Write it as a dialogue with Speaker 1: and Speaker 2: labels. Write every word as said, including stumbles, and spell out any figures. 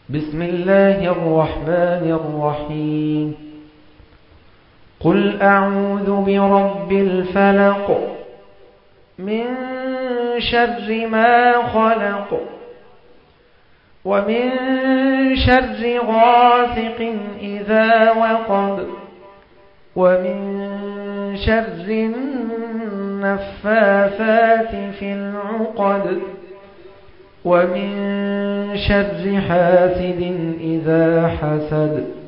Speaker 1: بسم الله الرحمن الرحيم قل أعوذ برب الفلق من شر ما خلق ومن شر غاسق إذا وقب ومن شر النفاثات في العقد ومن شر حاسد إذا حسد